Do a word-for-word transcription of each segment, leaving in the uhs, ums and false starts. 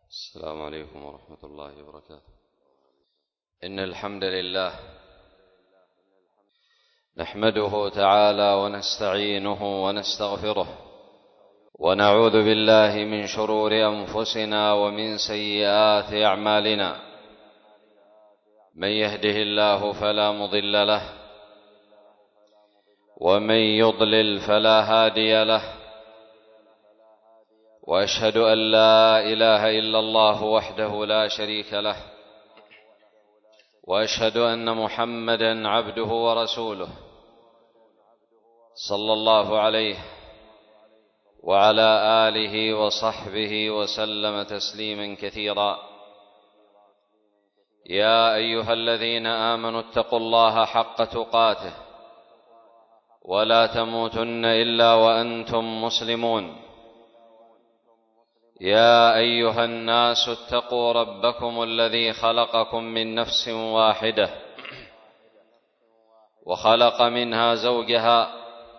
السلام عليكم ورحمة الله وبركاته. إن الحمد لله نحمده تعالى ونستعينه ونستغفره، ونعوذ بالله من شرور أنفسنا ومن سيئات أعمالنا. من يهده الله فلا مضل له، ومن يضلل فلا هادي له، وأشهد أن لا إله إلا الله وحده لا شريك له، وأشهد أن محمدًا عبده ورسوله صلى الله عليه وعلى آله وصحبه وسلم تسليمًا كثيرًا. يا أيها الذين آمنوا اتقوا الله حق تقاته ولا تموتن إلا وأنتم مسلمون. يا أيها الناس اتقوا ربكم الذي خلقكم من نفس واحدة وخلق منها زوجها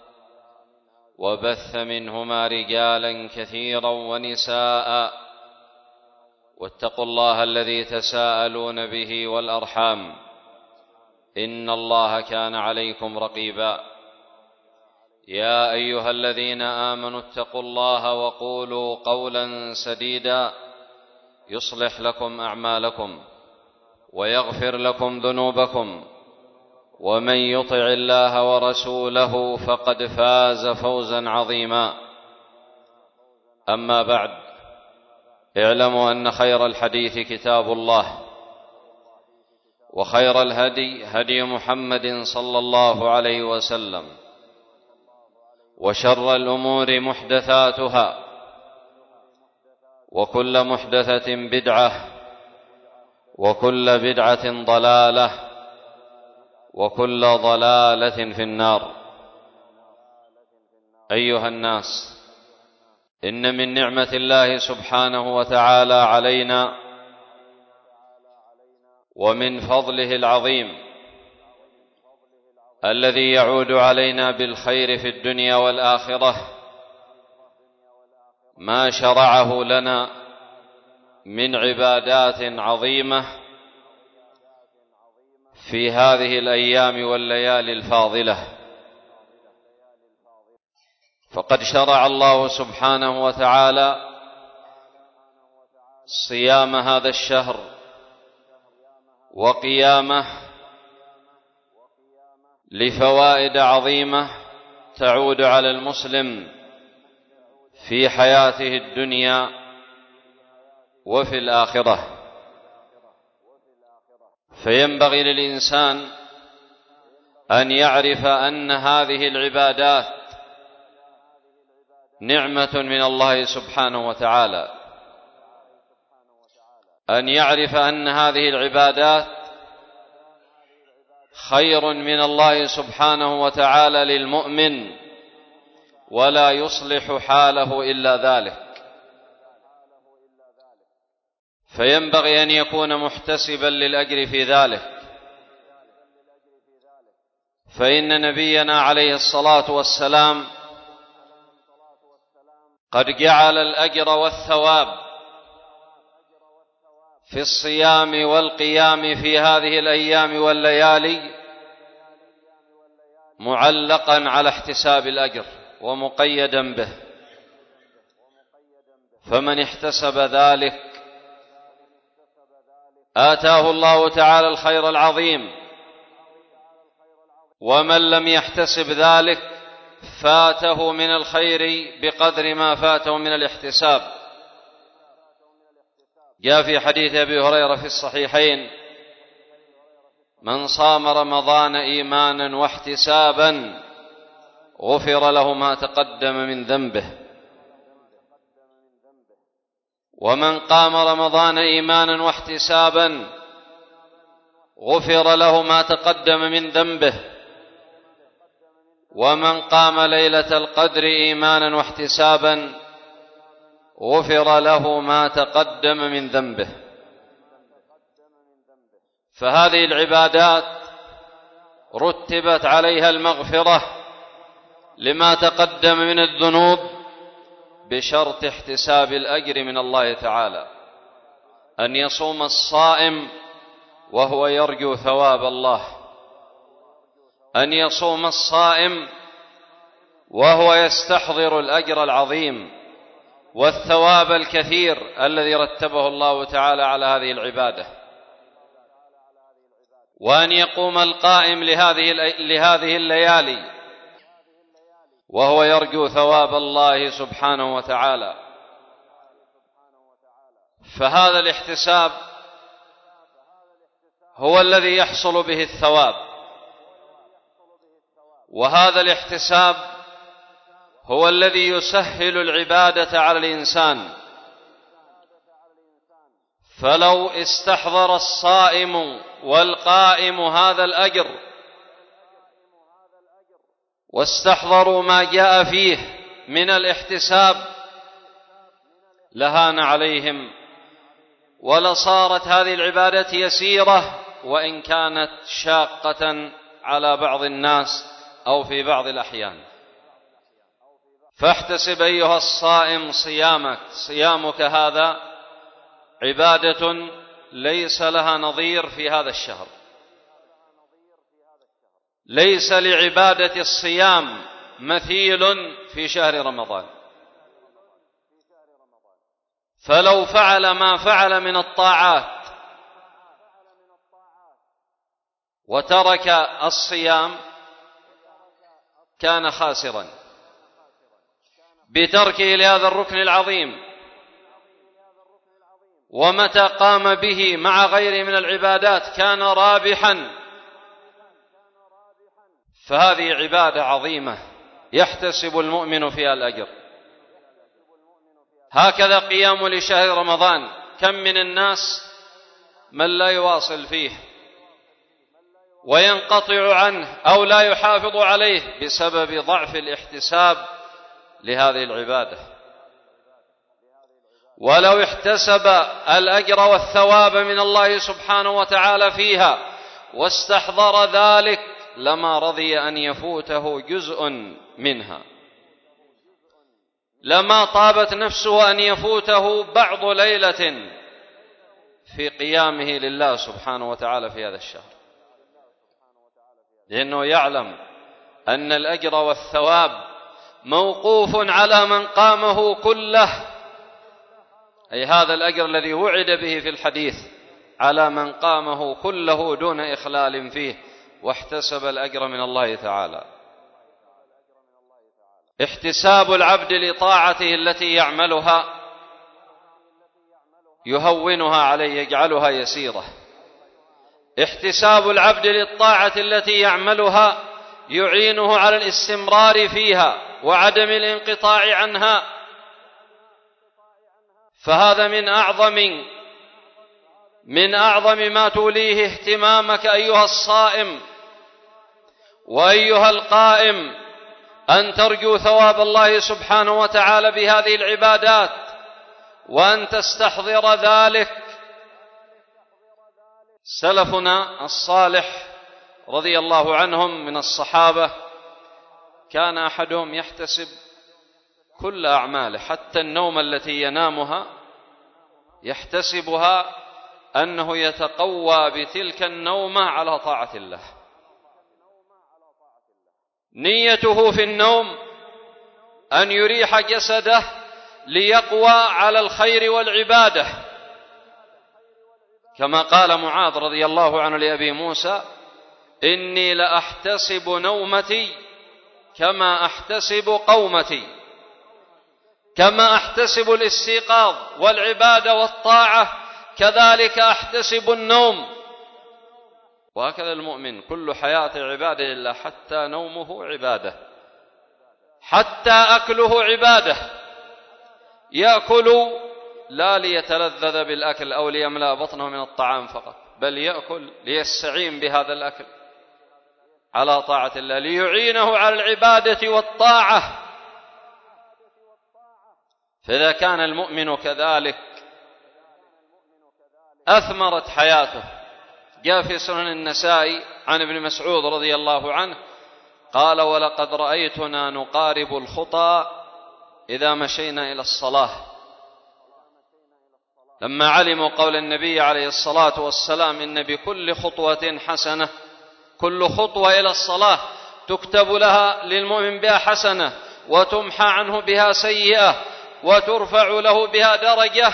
وبث منهما رجالا كثيرا ونساء، واتقوا الله الذي تساءلون به والأرحام، إن الله كان عليكم رقيبا. يا أيها الذين آمنوا اتقوا الله وقولوا قولا سديدا يصلح لكم أعمالكم ويغفر لكم ذنوبكم، ومن يطع الله ورسوله فقد فاز فوزا عظيما. أما بعد، اعلموا أن خير الحديث كتاب الله، وخير الهدي هدي محمد صلى الله عليه وسلم، وشر الأمور محدثاتها، وكل محدثة بدعة، وكل بدعة ضلالة، وكل ضلالة في النار. أيها الناس، إن من نعمة الله سبحانه وتعالى علينا ومن فضله العظيم الذي يعود علينا بالخير في الدنيا والآخرة ما شرعه لنا من عبادات عظيمة في هذه الأيام والليالي الفاضلة. فقد شرع الله سبحانه وتعالى صيام هذا الشهر وقيامه لفوائد عظيمة تعود على المسلم في حياته الدنيا وفي الآخرة. فينبغي للإنسان أن يعرف أن هذه العبادات نعمة من الله سبحانه وتعالى، أن يعرف أن هذه العبادات خير من الله سبحانه وتعالى للمؤمن، ولا يصلح حاله إلا ذلك. فينبغي أن يكون محتسبا للأجر في ذلك، فإن نبينا عليه الصلاة والسلام قد جعل الأجر والثواب في الصيام والقيام في هذه الأيام والليالي معلقا على احتساب الأجر ومقيدا به. فمن احتسب ذلك آتاه الله تعالى الخير العظيم، ومن لم يحتسب ذلك فاته من الخير بقدر ما فاته من الاحتساب. جاء في حديث أبي هريرة في الصحيحين: من صام رمضان إيمانا واحتسابا غفر له ما تقدم من ذنبه، ومن قام رمضان إيمانا واحتسابا غفر له ما تقدم من ذنبه، ومن قام ليلة القدر إيمانا واحتسابا غفر له ما تقدم من ذنبه. فهذه العبادات رتبت عليها المغفرة لما تقدم من الذنوب بشرط احتساب الأجر من الله تعالى. أن يصوم الصائم وهو يرجو ثواب الله، أن يصوم الصائم وهو يستحضر الأجر العظيم والثواب الكثير الذي رتبه الله تعالى على هذه العبادة، وأن يقوم القائم لهذه لهذه الليالي وهو يرجو ثواب الله سبحانه وتعالى. فهذا الاحتساب هو الذي يحصل به الثواب، وهذا الاحتساب هو الذي يسهل العبادة على الإنسان. فلو استحضر الصائم والقائم هذا الأجر واستحضروا ما جاء فيه من الاحتساب لهان عليهم، ولصارت هذه العبادة يسيرة وإن كانت شاقة على بعض الناس أو في بعض الأحيان. فاحتسب أيها الصائم صيامك، صيامك هذا عبادة ليس لها نظير في هذا الشهر، ليس لعبادة الصيام مثيل في شهر رمضان. فلو فعل ما فعل من الطاعات وترك الصيام كان خاسرا بتركه لهذا الركن العظيم، ومتى قام به مع غيره من العبادات كان رابحا. فهذه عبادة عظيمة يحتسب المؤمن فيها الأجر. هكذا قيام لشهر رمضان، كم من الناس من لا يواصل فيه وينقطع عنه أو لا يحافظ عليه بسبب ضعف الاحتساب لهذه العبادة. ولو احتسب الأجر والثواب من الله سبحانه وتعالى فيها واستحضر ذلك لما رضي أن يفوته جزء منها، لما طابت نفسه أن يفوته بعض ليلة في قيامه لله سبحانه وتعالى في هذا الشهر، لأنه يعلم أن الأجر والثواب موقوف على من قامه كله، أي هذا الأجر الذي وعد به في الحديث على من قامه كله دون إخلال فيه واحتسب الأجر من الله تعالى. احتساب العبد لطاعته التي يعملها يهونها عليه، يجعلها يسيرة. احتساب العبد للطاعة التي يعملها يعينه على الاستمرار فيها وعدم الانقطاع عنها. فهذا من أعظم من أعظم ما توليه اهتمامك أيها الصائم وأيها القائم، أن ترجو ثواب الله سبحانه وتعالى بهذه العبادات وأن تستحضر ذلك. سلفنا الصالح رضي الله عنهم من الصحابة كان أحدهم يحتسب كل أعماله، حتى النوم التي ينامها يحتسبها أنه يتقوى بتلك النومة على طاعة الله. نيته في النوم أن يريح جسده ليقوى على الخير والعبادة، كما قال معاذ رضي الله عنه لأبي موسى: إني لأحتسب نومتي كما أحتسب قومتي، كما أحتسب الاستيقاظ والعبادة والطاعة كذلك أحتسب النوم. وهكذا المؤمن كل حياته عبادة لله، حتى نومه عبادة، حتى أكله عبادة. يأكل لا ليتلذذ بالأكل أو ليملأ بطنه من الطعام فقط، بل يأكل ليستعين بهذا الأكل على طاعة الله، ليعينه على العبادة والطاعة. فإذا كان المؤمن كذلك أثمرت حياته. جاء في سنن النسائي عن ابن مسعود رضي الله عنه قال: ولقد رأيتنا نقارب الخطى إذا مشينا إلى الصلاة، لما علموا قول النبي عليه الصلاة والسلام إن بكل خطوة حسنة، كل خطوة إلى الصلاة تكتب لها للمؤمن بها حسنة وتمحى عنه بها سيئة وترفع له بها درجة،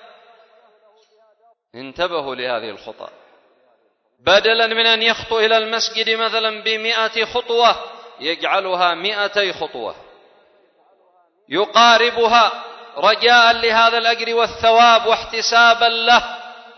انتبهوا لهذه الخطى. بدلا من أن يخطو إلى المسجد مثلا بمئة خطوة يجعلها مئتي خطوة يقاربها رجاء لهذا الأجر والثواب واحتسابا له.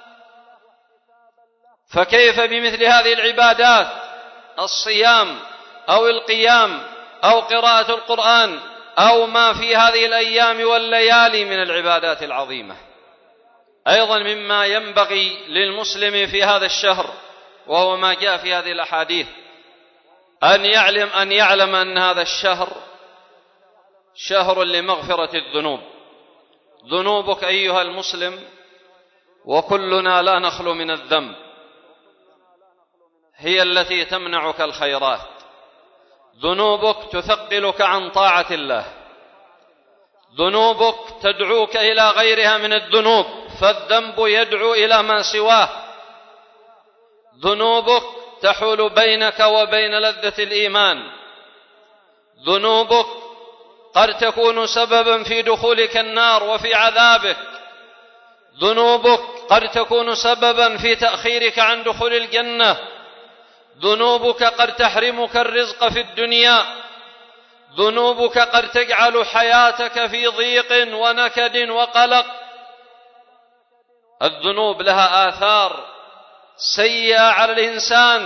فكيف بمثل هذه العبادات، الصيام أو القيام أو قراءة القرآن أو ما في هذه الأيام والليالي من العبادات العظيمة. أيضا مما ينبغي للمسلم في هذا الشهر، وهو ما جاء في هذه الأحاديث، أن يعلم أن يعلم أن هذا الشهر شهر لمغفرة الذنوب. ذنوبك أيها المسلم، وكلنا لا نخلو من الذنب، هي التي تمنعك الخيرات. ذنوبك تثقلك عن طاعة الله، ذنوبك تدعوك إلى غيرها من الذنوب، فالذنب يدعو إلى ما سواه. ذنوبك تحول بينك وبين لذة الإيمان. ذنوبك قد تكون سببا في دخولك النار وفي عذابك. ذنوبك قد تكون سببا في تأخيرك عن دخول الجنة. ذنوبك قد تحرمك الرزق في الدنيا. ذنوبك قد تجعل حياتك في ضيق ونكد وقلق. الذنوب لها آثار سيئة على الإنسان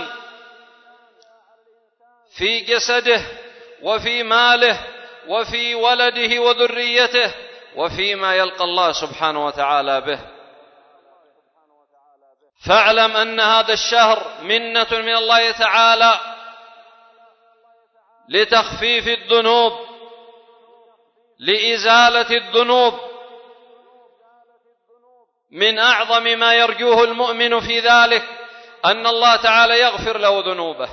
في جسده وفي ماله وفي ولده وذريته وفيما يلقى الله سبحانه وتعالى به. فاعلم أن هذا الشهر منة من الله تعالى لتخفيف الذنوب، لإزالة الذنوب. من أعظم ما يرجوه المؤمن في ذلك أن الله تعالى يغفر له ذنوبه.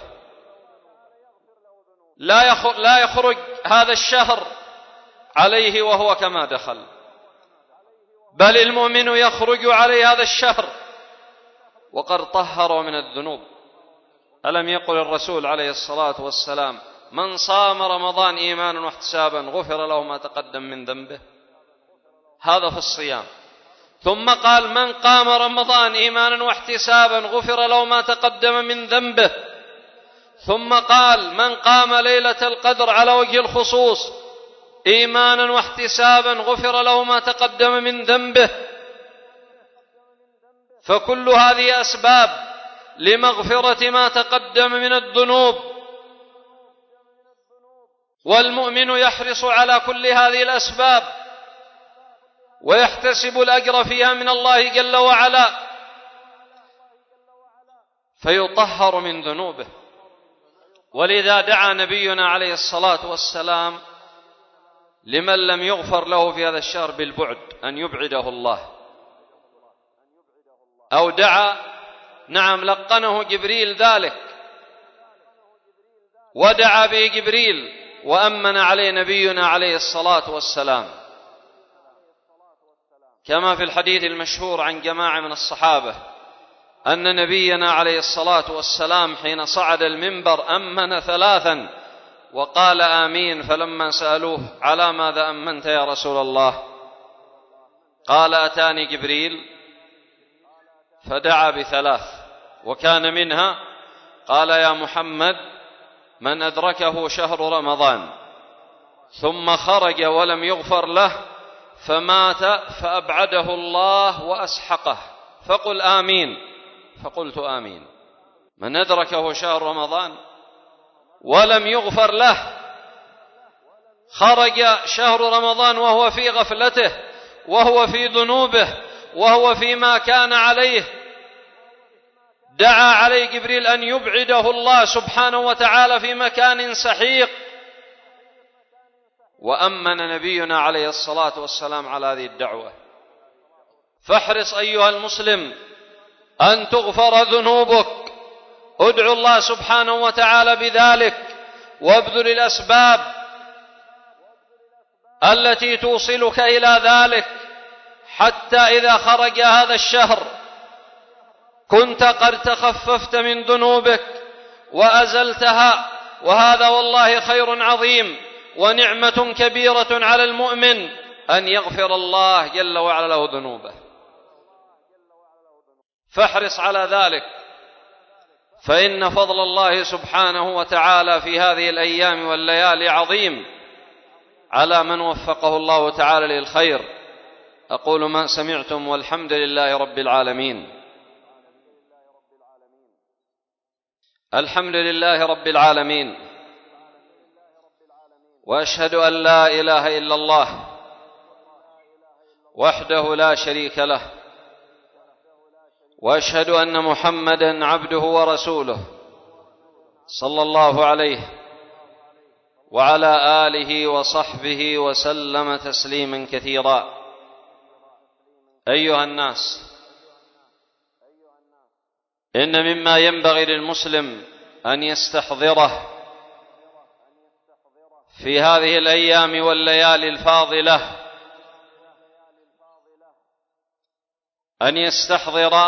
لا يخرج هذا الشهر عليه وهو كما دخل، بل المؤمن يخرج عليه هذا الشهر وقد طهر من الذنوب. ألم يقل الرسول عليه الصلاة والسلام: من صام رمضان إيمانا واحتسابا غفر له ما تقدم من ذنبه؟ هذا في الصيام. ثم قال: من قام رمضان إيمانا واحتسابا غفر له ما تقدم من ذنبه. ثم قال: من قام ليلة القدر على وجه الخصوص إيمانا واحتسابا غفر له ما تقدم من ذنبه. فكل هذه أسباب لمغفرة ما تقدم من الذنوب، والمؤمن يحرص على كل هذه الأسباب ويحتسب الأجر فيها من الله جل وعلا، فيطهر من ذنوبه. ولذا دعا نبينا عليه الصلاة والسلام لمن لم يغفر له في هذا الشهر بالبعد أن يبعده الله، أو دعا، نعم لقنه جبريل ذلك، ودعا به جبريل وأمن عليه نبينا عليه الصلاة والسلام، كما في الحديث المشهور عن جماعة من الصحابة أن نبينا عليه الصلاة والسلام حين صعد المنبر أمن ثلاثا وقال آمين. فلما سألوه: على ماذا أمنت يا رسول الله؟ قال: أتاني جبريل فدعا بثلاث، وكان منها قال: يا محمد من أدركه شهر رمضان ثم خرج ولم يغفر له فمات فأبعده الله وأسحقه فقل آمين. فقلت آمين. من أدركه شهر رمضان ولم يغفر له، خرج شهر رمضان وهو في غفلته وهو في ذنوبه وهو فيما كان عليه، دعا عليه جبريل أن يبعده الله سبحانه وتعالى في مكان سحيق، وأمن نبينا عليه الصلاة والسلام على هذه الدعوة. فاحرص أيها المسلم أن تغفر ذنوبك، ادعو الله سبحانه وتعالى بذلك، وابذل الأسباب التي توصلك إلى ذلك حتى إذا خرج هذا الشهر كنت قد تخففت من ذنوبك وأزلتها، وهذا والله خير عظيم ونعمة كبيرة على المؤمن أن يغفر الله جل وعلا له ذنوبه. فاحرص على ذلك، فإن فضل الله سبحانه وتعالى في هذه الأيام والليالي عظيم على من وفقه الله تعالى للخير. أقول ما سمعتم والحمد لله رب العالمين. الحمد لله رب العالمين، وأشهد أن لا إله إلا الله وحده لا شريك له، وأشهد أن محمدًا عبده ورسوله صلى الله عليه وعلى آله وصحبه وسلم تسليما كثيرا. أيها الناس، إن مما ينبغي للمسلم أن يستحضره في هذه الأيام والليالي الفاضلة أن يستحضر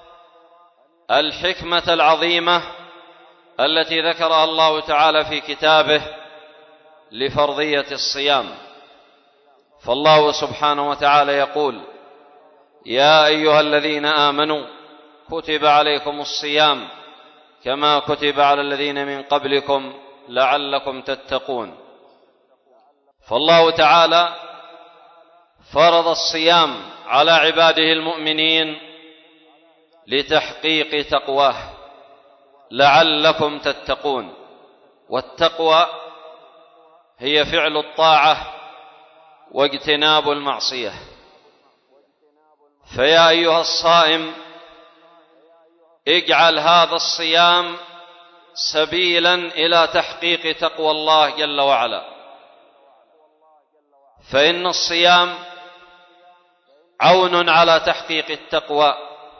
الحكمة العظيمة التي ذكرها الله تعالى في كتابه لفرضية الصيام. فالله سبحانه وتعالى يقول: يا أيها الذين آمنوا كتب عليكم الصيام كما كتب على الذين من قبلكم لعلكم تتقون. فالله تعالى فرض الصيام على عباده المؤمنين لتحقيق تقواه لعلكم تتقون. والتقوى هي فعل الطاعة واجتناب المعصية. فيا أيها الصائم، اجعل هذا الصيام سبيلا إلى تحقيق تقوى الله جل وعلا، فإن الصيام عون على تحقيق التقوى.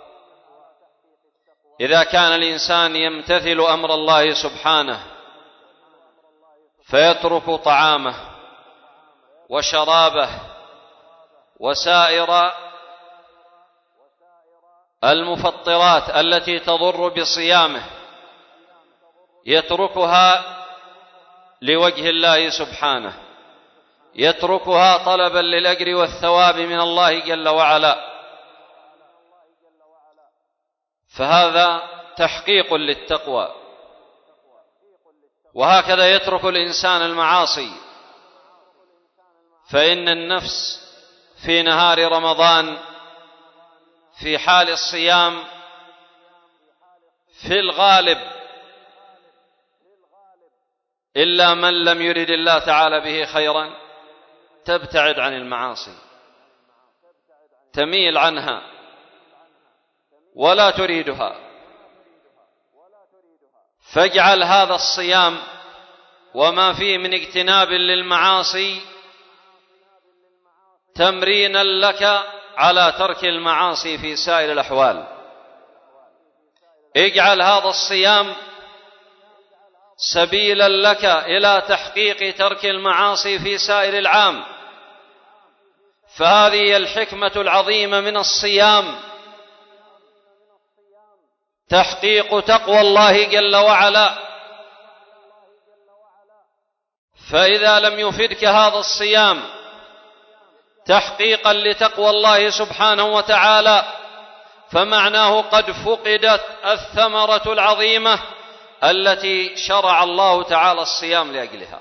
إذا كان الإنسان يمتثل أمر الله سبحانه فيترك طعامه وشرابه وسائر المفطرات التي تضر بصيامه، يتركها لوجه الله سبحانه، يتركها طلبا للأجر والثواب من الله جل وعلا، فهذا تحقيق للتقوى. وهكذا يترك الإنسان المعاصي، فإن النفس في نهار رمضان في حال الصيام في الغالب إلا من لم يرد الله تعالى به خيرا تبتعد عن المعاصي، تميل عنها ولا تريدها. فاجعل هذا الصيام وما فيه من اجتناب للمعاصي تمرينا لك على ترك المعاصي في سائر الأحوال. اجعل هذا الصيام سبيلا لك إلى تحقيق ترك المعاصي في سائر العام، فهذه الحكمة العظيمة من الصيام، تحقيق تقوى الله جل وعلا. فإذا لم يفدك هذا الصيام تحقيقا لتقوى الله سبحانه وتعالى فمعناه قد فقدت الثمرة العظيمة التي شرع الله تعالى الصيام لأجلها.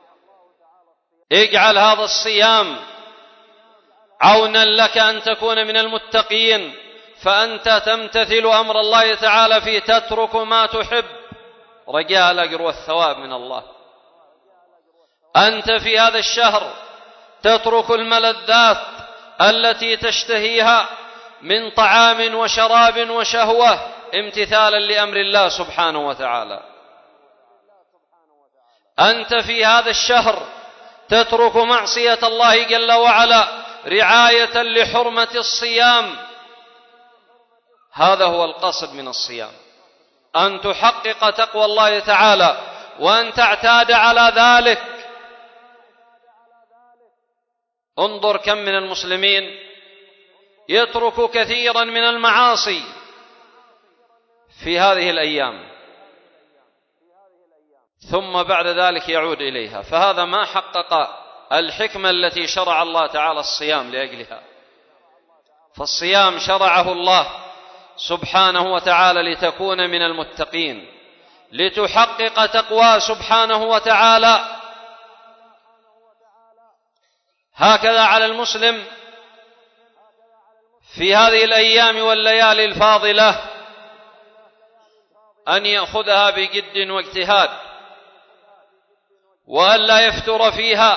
اجعل هذا الصيام عونا لك أن تكون من المتقين، فأنت تمتثل أمر الله تعالى في تترك ما تحب رجاء الأجر والثواب من الله. أنت في هذا الشهر تترك الملذات التي تشتهيها من طعام وشراب وشهوة امتثالا لأمر الله سبحانه وتعالى. أنت في هذا الشهر تترك معصية الله جل وعلا رعاية لحرمة الصيام. هذا هو القصد من الصيام، أن تحقق تقوى الله تعالى وأن تعتاد على ذلك. انظر كم من المسلمين يترك كثيرا من المعاصي في هذه الأيام ثم بعد ذلك يعود إليها، فهذا ما حقق الحكمة التي شرع الله تعالى الصيام لأجلها. فالصيام شرعه الله سبحانه وتعالى لتكون من المتقين، لتحقق تقوى سبحانه وتعالى. هكذا على المسلم في هذه الأيام والليالي الفاضلة أن يأخذها بجد واجتهاد، وأن لا يفتر فيها.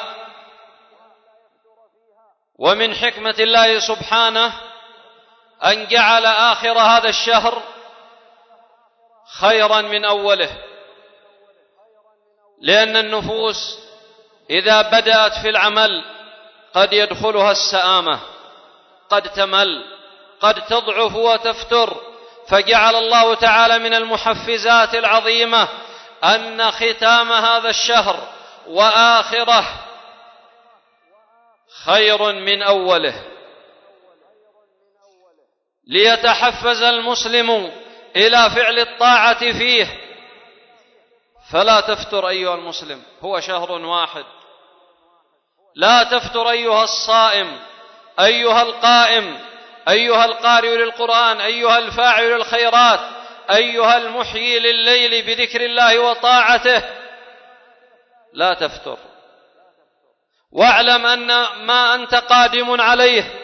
ومن حكمة الله سبحانه أن جعل آخر هذا الشهر خيرا من أوله، لأن النفوس إذا بدأت في العمل قد يدخلها السآمة، قد تمل، قد تضعف وتفتر، فجعل الله تعالى من المحفزات العظيمة أن ختام هذا الشهر وآخره خير من أوله، ليتحفز المسلم إلى فعل الطاعة فيه. فلا تفتر أيها المسلم، هو شهر واحد. لا تفتر أيها الصائم، أيها القائم، أيها القارئ للقرآن، أيها الفاعل للخيرات، أيها المحيي لليل بذكر الله وطاعته. لا تفتر، واعلم أن ما أنت قادم عليه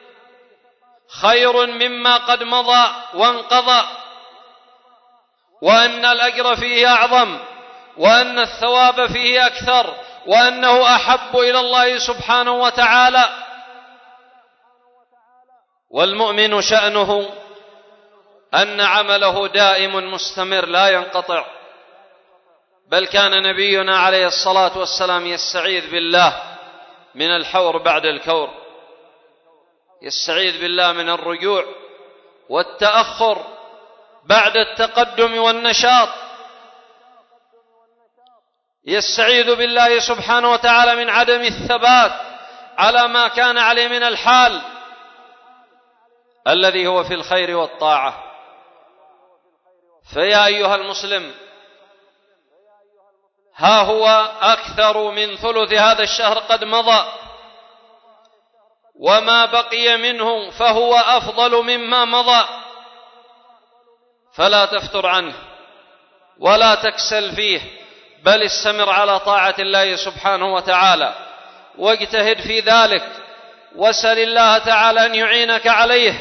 خير مما قد مضى وانقضى، وأن الأجر فيه أعظم، وأن الثواب فيه أكثر، وأنه أحب إلى الله سبحانه وتعالى. والمؤمن شأنه أن عمله دائم مستمر لا ينقطع، بل كان نبينا عليه الصلاة والسلام يستعيذ بالله من الحور بعد الكور، يستعيذ بالله من الرجوع والتأخر بعد التقدم والنشاط، يستعيذ بالله سبحانه وتعالى من عدم الثبات على ما كان عليه من الحال الذي هو في الخير والطاعة. فيا أيها المسلم، ها هو أكثر من ثلث هذا الشهر قد مضى، وما بقي منه فهو أفضل مما مضى، فلا تفتر عنه ولا تكسل فيه، بل استمر على طاعة الله سبحانه وتعالى واجتهد في ذلك، واسأل الله تعالى أن يعينك عليه.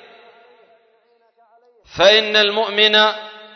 فإن المؤمن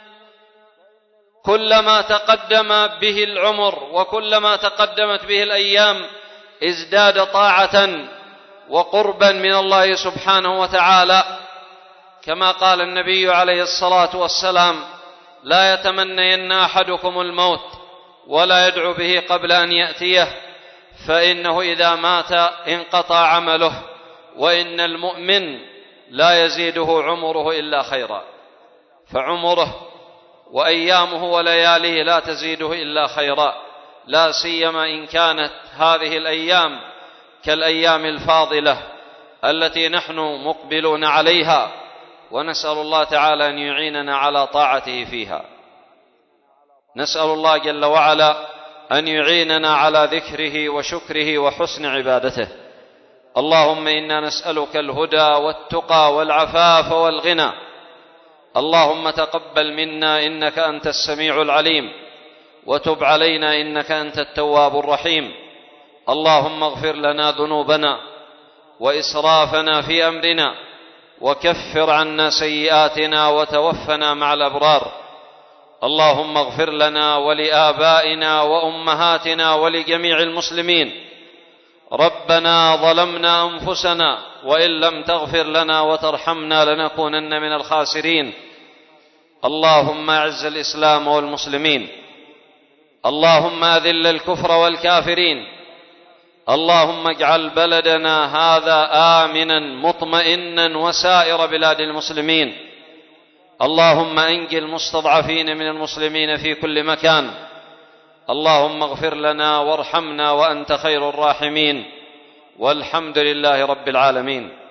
كلما تقدم به العمر وكلما تقدمت به الأيام ازداد طاعة وقربا من الله سبحانه وتعالى، كما قال النبي عليه الصلاة والسلام: لا يتمنين أحدكم الموت ولا يدعو به قبل أن يأتيه، فإنه إذا مات انقطع عمله، وإن المؤمن لا يزيده عمره إلا خيرا. فعمره وأيامه ولياليه لا تزيده إلا خيرا، لا سيما إن كانت هذه الأيام كالأيام الفاضلة التي نحن مقبلون عليها، ونسأل الله تعالى أن يعيننا على طاعته فيها. نسأل الله جل وعلا أن يعيننا على ذكره وشكره وحسن عبادته. اللهم إنا نسألك الهدى والتقى والعفاف والغنى. اللهم تقبل منا إنك أنت السميع العليم، وتب علينا إنك أنت التواب الرحيم. اللهم اغفر لنا ذنوبنا وإسرافنا في أمرنا، وكفر عنا سيئاتنا، وتوفنا مع الأبرار. اللهم اغفر لنا ولآبائنا وأمهاتنا ولجميع المسلمين. ربنا ظلمنا أنفسنا، وإن لم تغفر لنا وترحمنا لنكونن من الخاسرين. اللهم أعز الإسلام والمسلمين، اللهم أذل الكفر والكافرين. اللهم اجعل بلدنا هذا آمنا مطمئنا وسائر بلاد المسلمين. اللهم أنجِ المستضعفين من المسلمين في كل مكان. اللهم اغفر لنا وارحمنا وأنت خير الراحمين، والحمد لله رب العالمين.